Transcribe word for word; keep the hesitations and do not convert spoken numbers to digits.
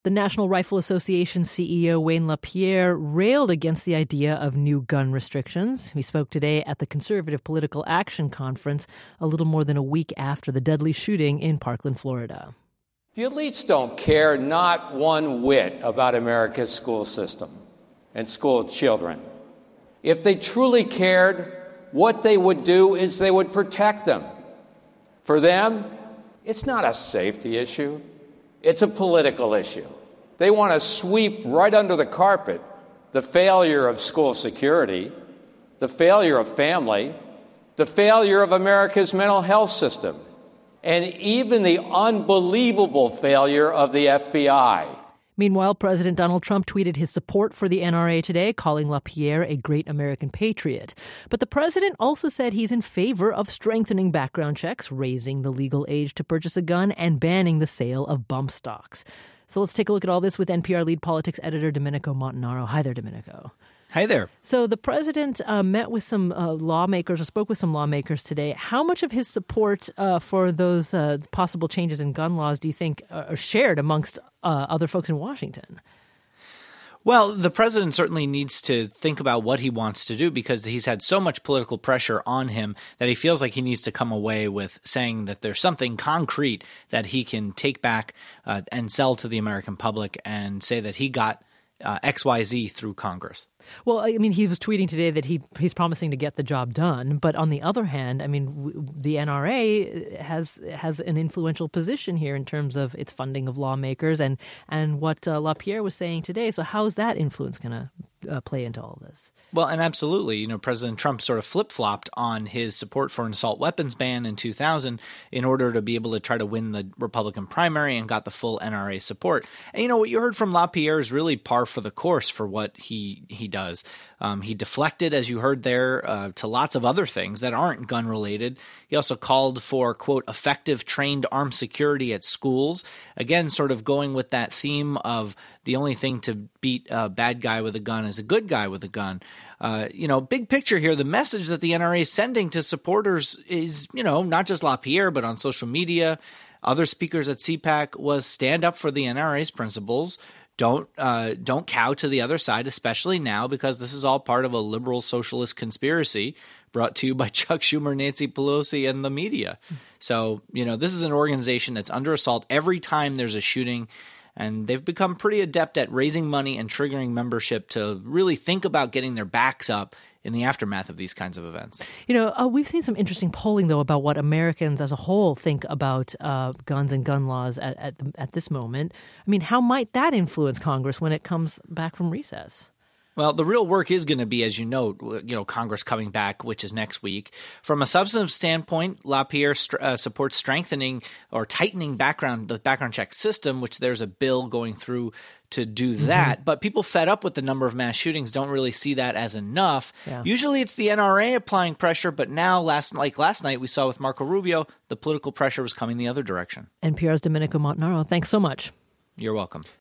The National Rifle Association C E O Wayne LaPierre railed against the idea of new gun restrictions. He spoke today at the Conservative Political Action Conference a little more than a week after the deadly shooting in Parkland, Florida. The elites don't care not one whit about America's school system and school children. If they truly cared, what they would do is they would protect them. For them, it's not a safety issue. It's a political issue. They want to sweep right under the carpet the failure of school security, the failure of family, the failure of America's mental health system, and even the unbelievable failure of the F B I. Meanwhile, President Donald Trump tweeted his support for the N R A today, calling LaPierre a great American patriot. But the president also said he's in favor of strengthening background checks, raising the legal age to purchase a gun, and banning the sale of bump stocks. So let's take a look at all this with N P R lead politics editor Domenico Montanaro. Hi there, Domenico. Hi there. So the president uh, met with some uh, lawmakers or spoke with some lawmakers today. How much of his support uh, for those uh, possible changes in gun laws do you think are shared amongst uh, other folks in Washington? Well, the president certainly needs to think about what he wants to do because he's had so much political pressure on him that he feels like he needs to come away with saying that there's something concrete that he can take back uh, and sell to the American public and say that he got uh, X Y Z through Congress. Well, I mean, he was tweeting today that he he's promising to get the job done. But on the other hand, I mean, w- the N R A has has an influential position here in terms of its funding of lawmakers and, and what uh, LaPierre was saying today. So how is that influence going to uh, play into all this? Well, and absolutely, you know, President Trump sort of flip-flopped on his support for an assault weapons ban in two thousand in order to be able to try to win the Republican primary and got the full N R A support. And, you know, what you heard from LaPierre is really par for the course for what he, he does. Um, he deflected, as you heard there, uh, to lots of other things that aren't gun-related. He also called for, quote, effective trained armed security at schools. Again, sort of going with that theme of the only thing to beat a bad guy with a gun is a good guy with a gun. Uh, you know, big picture here, the message that the N R A is sending to supporters is, you know, not just LaPierre, but on social media, other speakers at C PAC was stand up for the N R A's principles. Don't uh, don't cow to the other side, especially now, because this is all part of a liberal socialist conspiracy brought to you by Chuck Schumer, Nancy Pelosi, and the media. So, you know, this is an organization that's under assault every time there's a shooting, and they've become pretty adept at raising money and triggering membership to really think about getting their backs up in the aftermath of these kinds of events. You know, uh, we've seen some interesting polling, though, about what Americans as a whole think about uh, guns and gun laws at, at, at this moment. I mean, how might that influence Congress when it comes back from recess? Well, the real work is going to be, as you note, you know, Congress coming back, which is next week. From a substantive standpoint, LaPierre st- uh, supports strengthening or tightening background the background check system, which there's a bill going through to do that. Mm-hmm. But people fed up with the number of mass shootings don't really see that as enough. Yeah. Usually it's the N R A applying pressure, but now, last like last night we saw with Marco Rubio, the political pressure was coming the other direction. N P R's Domenico Montanaro, thanks so much. You're welcome.